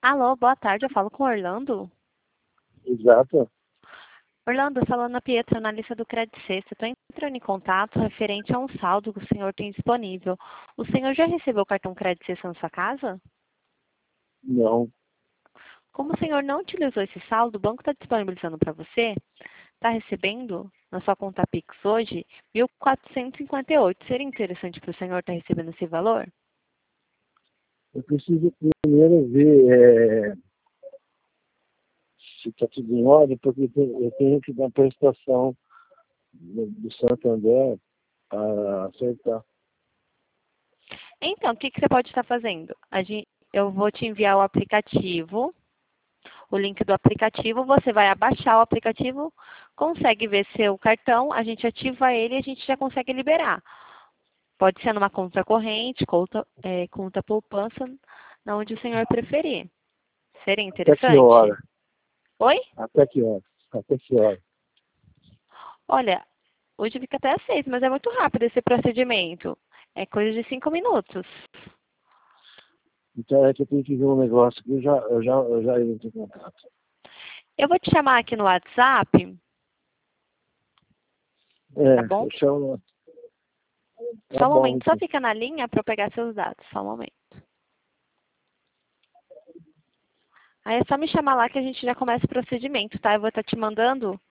Alô, boa tarde, eu falo com o Orlando. Exato. Orlando, falando a Pietra, analista do Credit Suisse. Estou entrando em contato referente a um saldo que o senhor tem disponível. O senhor já recebeu o cartão Credit Suisse na sua casa? Não. Como o senhor não utilizou esse saldo, o banco está disponibilizando para você, está recebendo na sua conta Pix hoje 1.458. Seria interessante para o senhor estar recebendo esse valor? Eu preciso primeiro ver se está tudo em ordem, porque eu tenho que dar uma prestação do Santander para acertar. Então, o que você pode estar fazendo? Eu vou te enviar o aplicativo, o link do aplicativo, você vai abaixar o aplicativo, consegue ver seu cartão, a gente ativa ele e a gente já consegue liberar. Pode ser numa conta corrente, conta poupança, onde o senhor preferir. Seria Até que hora? interessante? Oi? Até que hora? Até que hora? Olha, hoje fica até às 6, mas é muito rápido esse procedimento. É coisa de 5 minutos. Então é que eu tenho que ver um negócio que eu já entro em contato. Eu vou te chamar aqui no WhatsApp, tá bom? Eu chamo. Tá Só um bom, momento, só então. fica na linha para eu pegar seus dados, só um momento. Aí é só me chamar lá que a gente já começa o procedimento, tá? Eu vou estar te mandando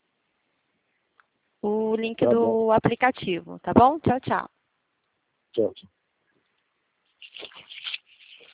o link Tá bom. do aplicativo, tá bom? Tchau, tchau. Tchau, tchau.